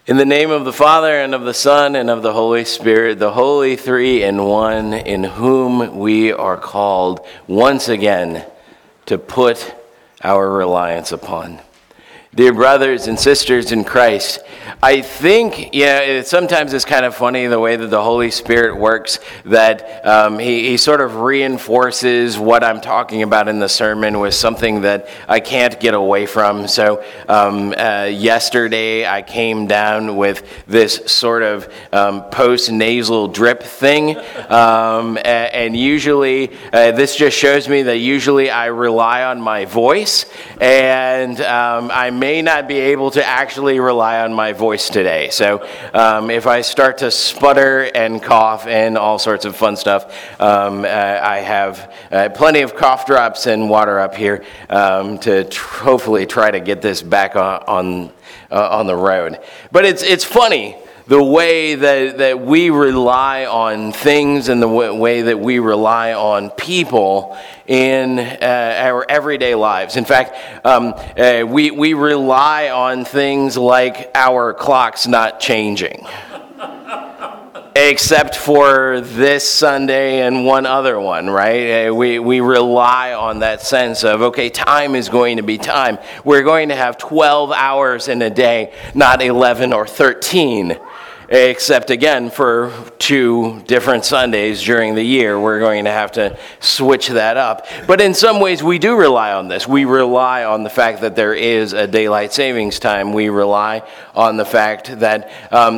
In the name of the Father, and of the Son, and of the Holy Spirit, the Holy Three in One, in whom we are called once again to put our reliance upon. Dear brothers and sisters in Christ, I think, sometimes it's kind of funny the way that the Holy Spirit works, that he sort of reinforces what I'm talking about in the sermon with something that I can't get away from. So yesterday I came down with this sort of post-nasal drip thing, and usually this just shows me that usually I rely on my voice, and I may not be able to actually rely on my voice today. So if I start to sputter and cough and all sorts of fun stuff, I have plenty of cough drops and water up here to hopefully try to get this back on the road. But it's funny the way that we rely on things and the way that we rely on people in our everyday lives. In fact, we rely on things like our clocks not changing. Except for this Sunday and one other one, right? We rely on that sense of, okay, time is going to be time. We're going to have 12 hours in a day, not 11 or 13. Except, again, for 2 different Sundays during the year, we're going to have to switch that up. But in some ways, we do rely on this. We rely on the fact that there is a daylight savings time. We rely on the fact that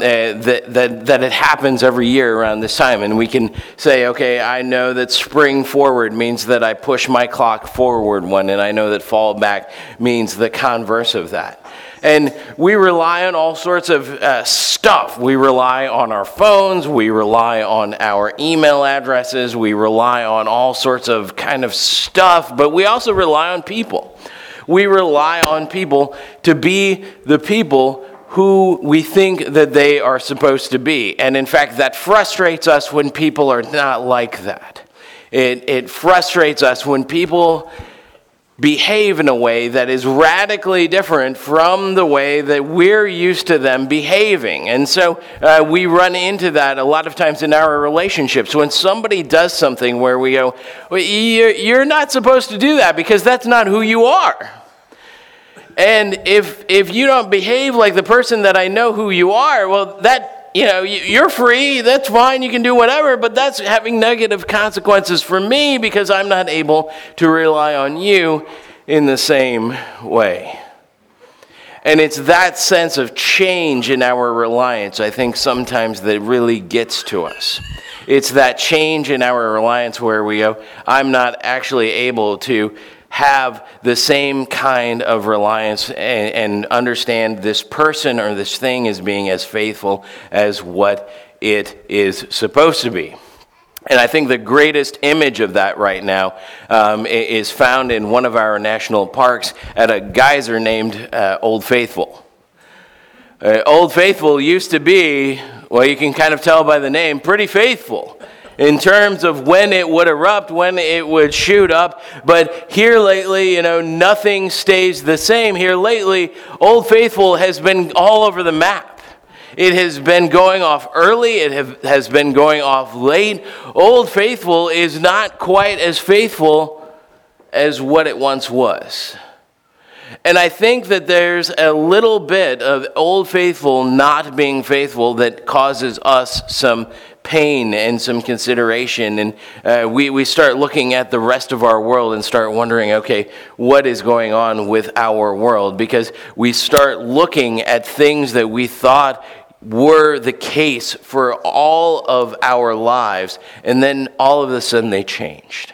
that it happens every year around this time. And we can say, okay, I know that spring forward means that I push my clock forward one, and I know that fall back means the converse of that. And we rely on all sorts of stuff. We rely on our phones. We rely on our email addresses. We rely on all sorts of kind of stuff. But we also rely on people. We rely on people to be the people who we think that they are supposed to be. And in fact, that frustrates us when people are not like that. It frustrates us when people behave in a way that is radically different from the way that we're used to them behaving. And so we run into that a lot of times in our relationships. When somebody does something where we go, well, you're not supposed to do that because that's not who you are. And if you don't behave like the person that I know who you are, well, that, you're free, that's fine, you can do whatever, but that's having negative consequences for me because I'm not able to rely on you in the same way. And it's that sense of change in our reliance, I think, sometimes that really gets to us. It's that change in our reliance where we go, I'm not actually able to have the same kind of reliance and understand this person or this thing as being as faithful as what it is supposed to be. And I think the greatest image of that right now is found in one of our national parks at a geyser named Old Faithful. Old Faithful used to be, well, you can kind of tell by the name, pretty faithful in terms of when it would erupt, when it would shoot up. But here lately, nothing stays the same. Here lately, Old Faithful has been all over the map. It has been going off early. It has been going off late. Old Faithful is not quite as faithful as what it once was. And I think that there's a little bit of Old Faithful not being faithful that causes us some pain and some consideration. And we start looking at the rest of our world and start wondering, okay, what is going on with our world? Because we start looking at things that we thought were the case for all of our lives, and then all of a sudden they changed.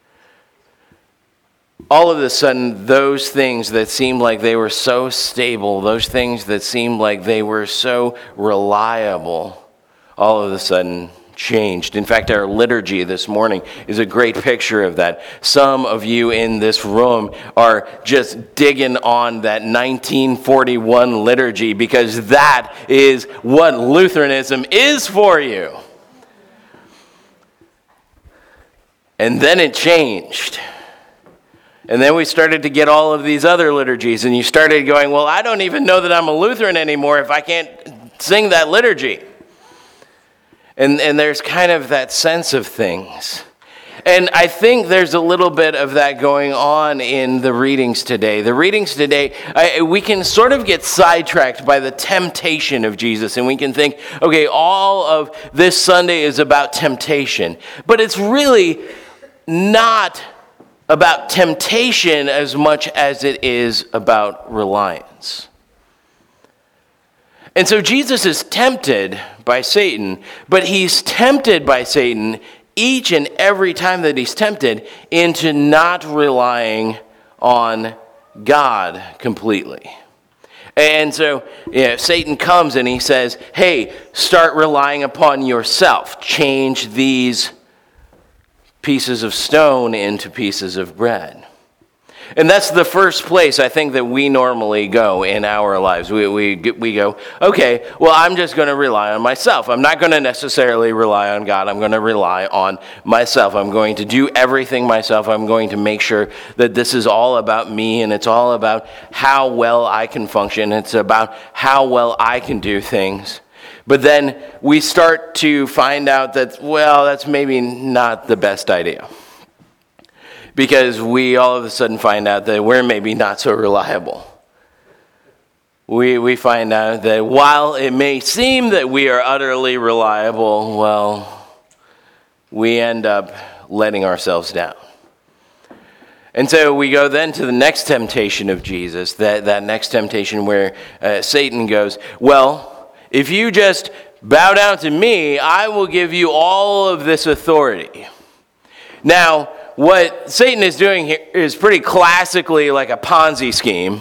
All of a sudden, those things that seemed like they were so stable, those things that seemed like they were so reliable, all of a sudden changed. In fact, our liturgy this morning is a great picture of that. Some of you in this room are just digging on that 1941 liturgy because that is what Lutheranism is for you. And then it changed. And then we started to get all of these other liturgies, and you started going, well, I don't even know that I'm a Lutheran anymore if I can't Sing that liturgy. And there's kind of that sense of things. And I think there's a little bit of that going on in the readings today. The readings today, we can sort of get sidetracked by the temptation of Jesus. And we can think, okay, all of this Sunday is about temptation. But it's really not about temptation as much as it is about reliance. And so Jesus is tempted by Satan, but he's tempted by Satan each and every time that he's tempted into not relying on God completely. And so Satan comes and he says, hey, start relying upon yourself. Change these pieces of stone into pieces of bread. And that's the first place I think that we normally go in our lives. We go, okay, well, I'm just going to rely on myself. I'm not going to necessarily rely on God. I'm going to rely on myself. I'm going to do everything myself. I'm going to make sure that this is all about me, and it's all about how well I can function. It's about how well I can do things. But then we start to find out that, well, that's maybe not the best idea. Because we all of a sudden find out that we're maybe not so reliable. We find out that while it may seem that we are utterly reliable, well, we end up letting ourselves down. And so we go then to the next temptation of Jesus, that next temptation where Satan goes, well, if you just bow down to me, I will give you all of this authority. Now, what Satan is doing here is pretty classically like a Ponzi scheme.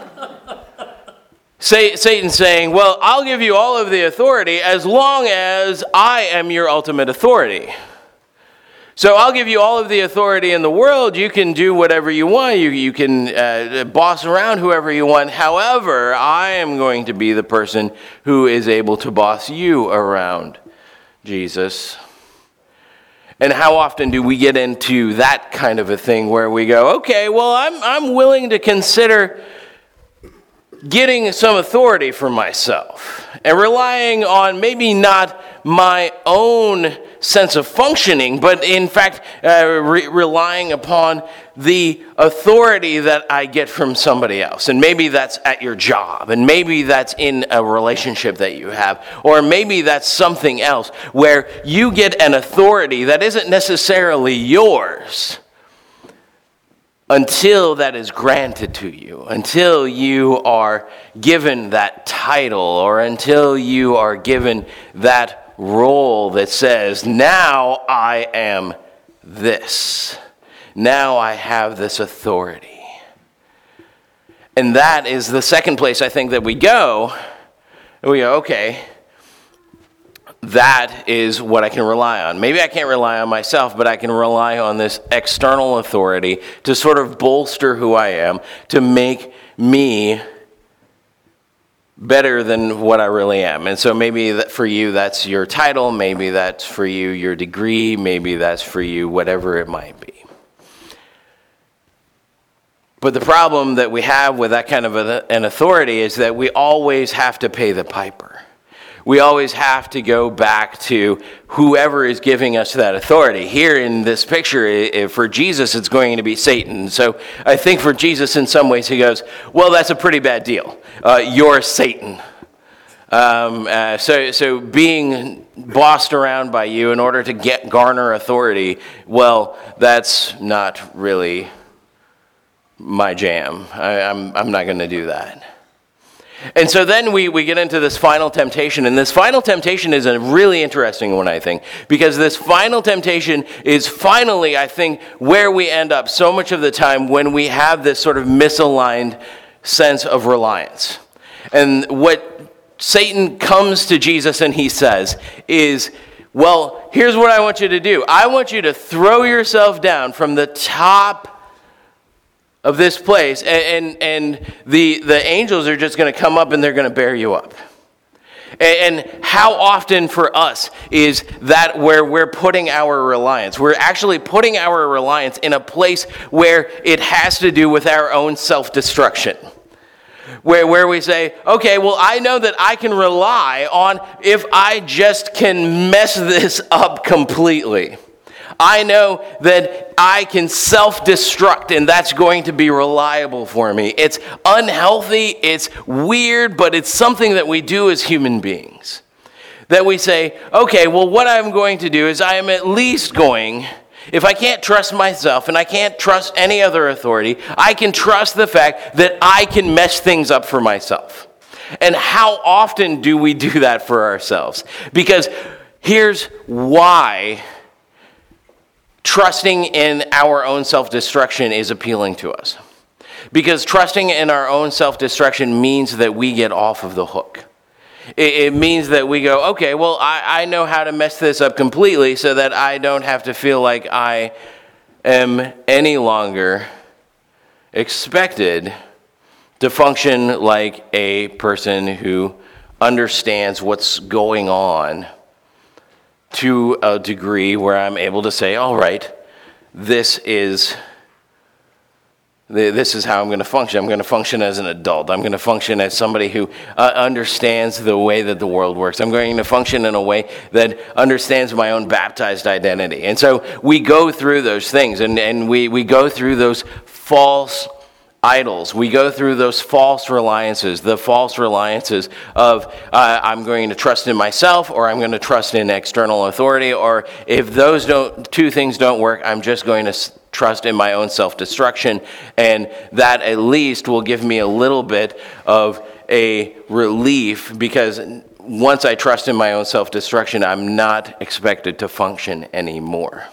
Satan's saying, well, I'll give you all of the authority as long as I am your ultimate authority. So I'll give you all of the authority in the world. You can do whatever you want. You can boss around whoever you want. However, I am going to be the person who is able to boss you around, Jesus. And how often do we get into that kind of a thing where we go, okay, well, I'm willing to consider getting some authority for myself and relying on maybe not my own sense of functioning, but in fact relying upon the authority that I get from somebody else. And maybe that's at your job, and maybe that's in a relationship that you have, or maybe that's something else where you get an authority that isn't necessarily yours until that is granted to you, until you are given that title, or until you are given that role that says, now I am this. Now I have this authority. And that is the second place I think that we go. And we go, okay, that is what I can rely on. Maybe I can't rely on myself, but I can rely on this external authority to sort of bolster who I am, to make me better than what I really am. And so maybe that for you, that's your title. Maybe that's for you, your degree. Maybe that's for you, whatever it might be. But the problem that we have with that kind of an authority is that we always have to pay the piper. We always have to go back to whoever is giving us that authority. Here in this picture, for Jesus, it's going to be Satan. So I think for Jesus, in some ways, he goes, well, that's a pretty bad deal. You're Satan. So being bossed around by you in order to garner authority, well, that's not really my jam. I'm not going to do that. And so then we get into this final temptation, and this final temptation is a really interesting one, I think, because this final temptation is finally, I think, where we end up so much of the time when we have this sort of misaligned sense of reliance. And what Satan comes to Jesus and he says is, well, here's what I want you to do. I want you to throw yourself down from the top of this place, and the angels are just going to come up and they're going to bear you up. And how often for us is that where we're putting our reliance? We're actually putting our reliance in a place where it has to do with our own self-destruction. where we say, okay, well, I know that I can rely on if I just can mess this up completely. I know that I can self-destruct, and that's going to be reliable for me. It's unhealthy, it's weird, but it's something that we do as human beings. That we say, okay, well, what I'm going to do is I am at least going, if I can't trust myself and I can't trust any other authority, I can trust the fact that I can mess things up for myself. And how often do we do that for ourselves? Because here's why trusting in our own self-destruction is appealing to us. Because trusting in our own self-destruction means that we get off of the hook. It means that we go, okay, well, I know how to mess this up completely so that I don't have to feel like I am any longer expected to function like a person who understands what's going on to a degree where I'm able to say, all right, this is how I'm going to function. I'm going to function as an adult. I'm going to function as somebody who understands the way that the world works. I'm going to function in a way that understands my own baptized identity. And so we go through those things, and we go through those false idols. We go through those false reliances, the false reliances of I'm going to trust in myself, or I'm going to trust in external authority, or if those two things don't work, I'm just going to trust in my own self-destruction, and that at least will give me a little bit of a relief, because once I trust in my own self-destruction, I'm not expected to function anymore.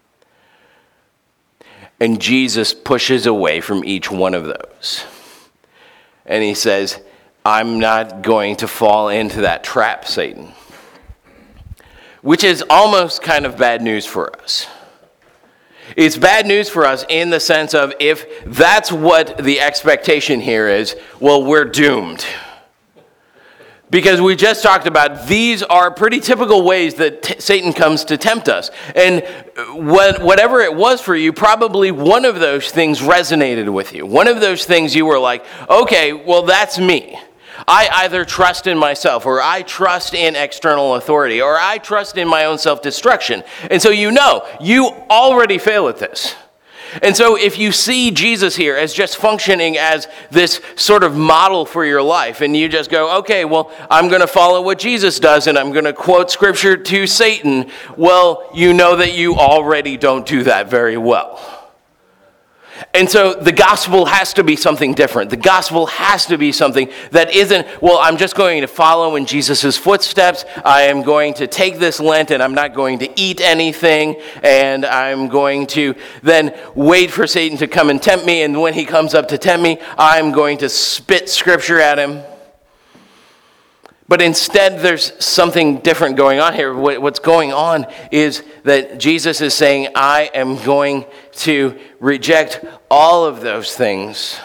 And Jesus pushes away from each one of those. And he says, I'm not going to fall into that trap, Satan. Which is almost kind of bad news for us. It's bad news for us in the sense of if that's what the expectation here is, well, we're doomed. Because we just talked about these are pretty typical ways that Satan comes to tempt us. And whatever it was for you, probably one of those things resonated with you. One of those things you were like, okay, well, that's me. I either trust in myself, or I trust in external authority, or I trust in my own self-destruction. And so you already fail at this. And so if you see Jesus here as just functioning as this sort of model for your life, and you just go, okay, well, I'm going to follow what Jesus does, and I'm going to quote Scripture to Satan, well, you know that you already don't do that very well. And so the gospel has to be something different. The gospel has to be something that isn't, well, I'm just going to follow in Jesus' footsteps. I am going to take this Lent and I'm not going to eat anything. And I'm going to then wait for Satan to come and tempt me. And when he comes up to tempt me, I'm going to spit Scripture at him. But instead, there's something different going on here. What's going on is that Jesus is saying, I am going to reject all of those things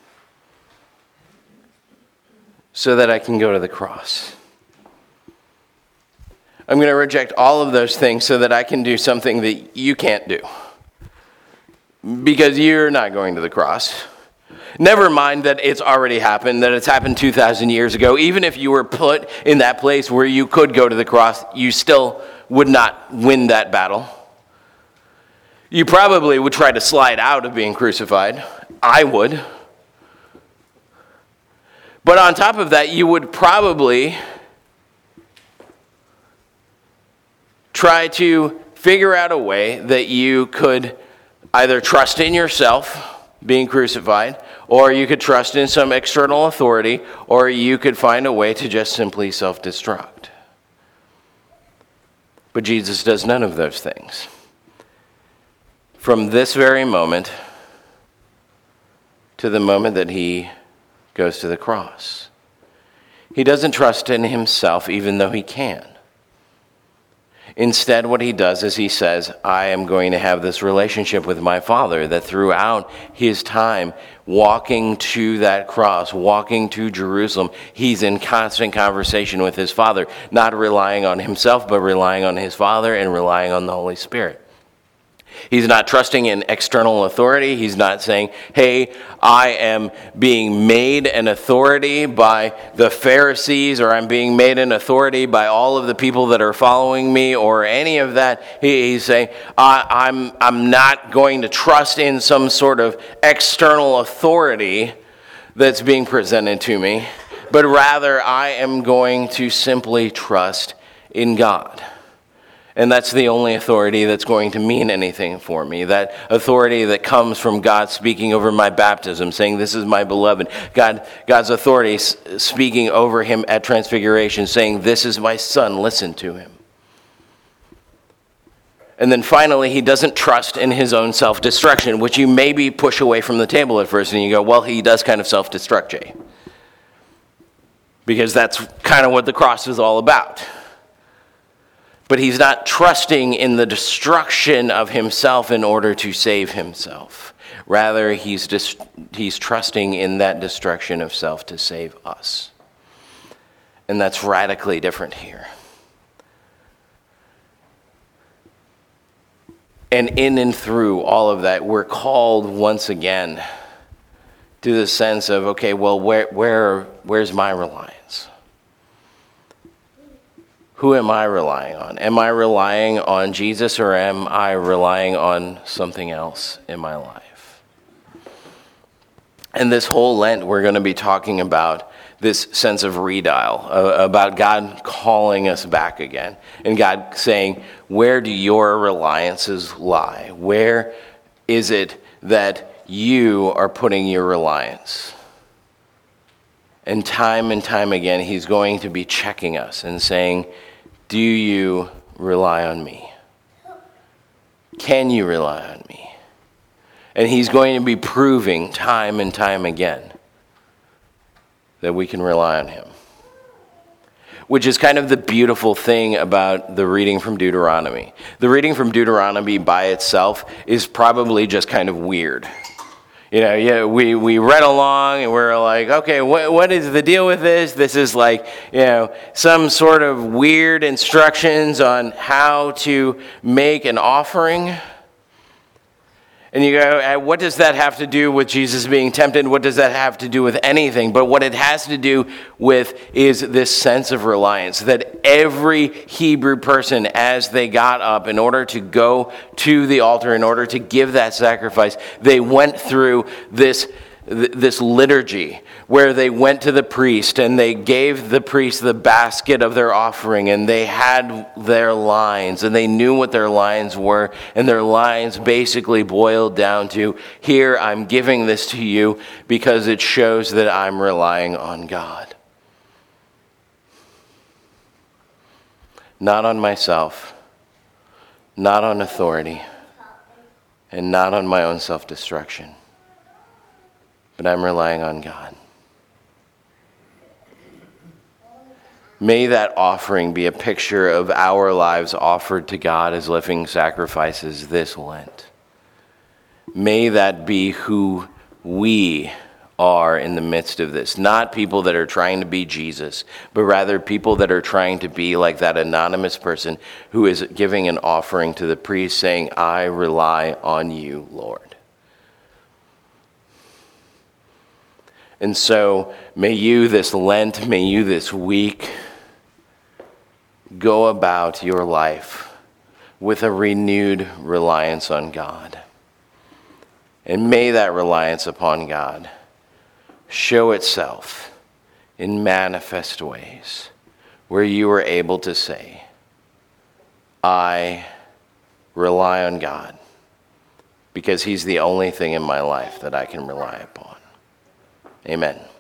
so that I can go to the cross. I'm going to reject all of those things so that I can do something that you can't do. Because you're not going to the cross. Never mind that it's already happened, that it's happened 2,000 years ago. Even if you were put in that place where you could go to the cross, you still would not win that battle. You probably would try to slide out of being crucified. I would. But on top of that, you would probably try to figure out a way that you could either trust in yourself being crucified, or you could trust in some external authority, or you could find a way to just simply self-destruct. But Jesus does none of those things. From this very moment to the moment that he goes to the cross, he doesn't trust in himself even though he can. Instead, what he does is he says, I am going to have this relationship with my Father, that throughout his time walking to that cross, walking to Jerusalem, he's in constant conversation with his Father, not relying on himself, but relying on his Father and relying on the Holy Spirit. He's not trusting in external authority. He's not saying, hey, I am being made an authority by the Pharisees, or I'm being made an authority by all of the people that are following me, or any of that. He's saying, I'm not going to trust in some sort of external authority that's being presented to me, but rather I am going to simply trust in God. And that's the only authority that's going to mean anything for me. That authority that comes from God speaking over my baptism, saying, this is my beloved. God's authority speaking over him at Transfiguration, saying, this is my son, listen to him. And then finally, he doesn't trust in his own self-destruction, which you maybe push away from the table at first, and you go, well, he does kind of self-destruct, Jay. Because that's kind of what the cross is all about. But he's not trusting in the destruction of himself in order to save himself. Rather, he's trusting in that destruction of self to save us. And that's radically different here. And in and through all of that, we're called once again to the sense of, okay, well, where's my reliance? Who am I relying on? Am I relying on Jesus, or am I relying on something else in my life? And this whole Lent, we're going to be talking about this sense of redial, about God calling us back again. And God saying, where do your reliances lie? Where is it that you are putting your reliance? And time again, he's going to be checking us and saying, do you rely on me? Can you rely on me? And he's going to be proving time and time again that we can rely on him. Which is kind of the beautiful thing about the reading from Deuteronomy. The reading from Deuteronomy by itself is probably just kind of weird. You know, yeah, we read along and we're like, okay, what is the deal with this? This is like, you know, some sort of weird instructions on how to make an offering. And you go, what does that have to do with Jesus being tempted? What does that have to do with anything? But what it has to do with is this sense of reliance, that every Hebrew person, as they got up in order to go to the altar, in order to give that sacrifice, they went through this liturgy where they went to the priest and they gave the priest the basket of their offering, and they had their lines and they knew what their lines were, and their lines basically boiled down to, here, I'm giving this to you because it shows that I'm relying on God. Not on myself, not on authority, and not on my own self-destruction. But I'm relying on God. May that offering be a picture of our lives offered to God as living sacrifices this Lent. May that be who we are in the midst of this. Not people that are trying to be Jesus, but rather people that are trying to be like that anonymous person who is giving an offering to the priest saying, I rely on you, Lord. And so may you this Lent, may you this week go about your life with a renewed reliance on God. And may that reliance upon God show itself in manifest ways where you are able to say, I rely on God because he's the only thing in my life that I can rely upon. Amen.